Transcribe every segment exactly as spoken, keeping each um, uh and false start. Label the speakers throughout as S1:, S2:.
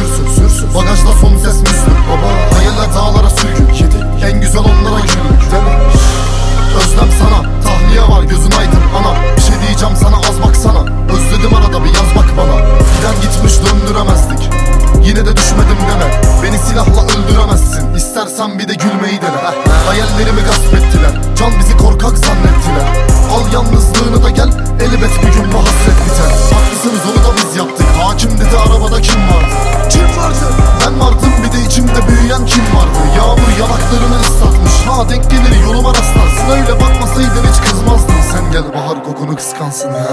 S1: sürsün sürsün. Bagajda son ses Müslüm baba. Hayaller dağlara sürgün. Yedi en güzel onlara gülün. Özlem sana, tahliye var gözün aydın ana. Bir şey diyeceğim sana, az baksana. Özledim arada bir yaz bak bana. Giden gitmiş döndüremezdik, yine de düşmedim deme. Beni silahla öldüremezsin, İstersen bir de gülmeyi dene. Hayallerimi gasp ettiler, can bizi korkak zannettiler. Al yalnızlığını da gel, elbet bir gün bu hasret biter. Haklısınız, onu da biz yaptık. Hakim dedi arabada kim vardı? Kim vardı? Ben vardım, bir de içimde büyüyen kim vardı? Yağmur yanaklarını ıslatmış, ha denk gelir yoluma rastlarsın. Öyle bakmasaydın hiç kızmazdın. Sen gel bahar kokunu kıskansın ha.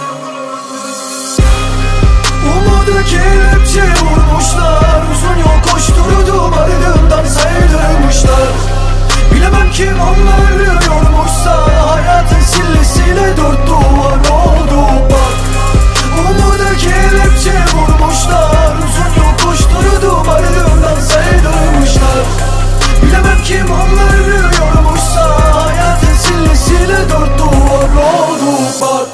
S2: Umudu kelepçe vurmuşlar, uzun yol koşturdum ardımdan saydırmışlar. Bilemem kim onları yormuşsa, hayatın sillesiyle dört duvar oldu bak. Umudu kelepçe vurmuşlar, uzun yol koşturdum ardımdan saydırmışlar. Bilemem kim onları yormuşsa, hayatın sillesiyle dört duvar oldu bak.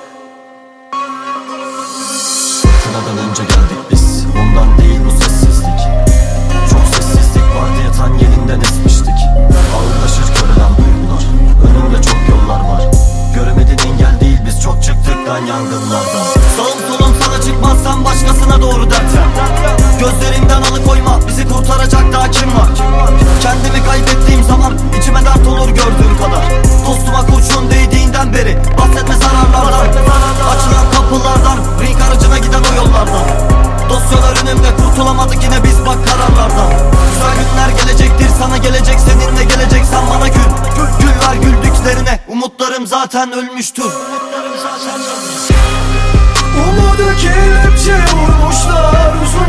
S3: Fırtınadan önce geldik biz, ondan değil bu sessizlik. Çok sessizlik vardı, yatan yerinden esmiştik. Ağırlaşır körelen duygular, önümde çok yollar var. Göremedin engel değil, biz çok çıktık lan yangınlardan. Sağım solum sana çıkmazsan başkasına doğru dert ya. Gözlerimden alıkoyma, bizi kurtaracak daha kim var? Kendimi kaybettiğim zaman içime dert olur gördüğüm kadar. Dostuma kurşun değdiğinden beri bahsetme zararlardan. Açılan kapılardan, ring aracına giden o yollardan. Dosyalar önümde, kurtulamadık yine biz bak kararlardan. Güzel günler gelecektir sana, gelecek seninle gelecek, sen bana gül. Gül, gül ver güldüklerine, umutlarım zaten ölmüştür.
S2: Umudu kelepçe vurmuşlar, uzun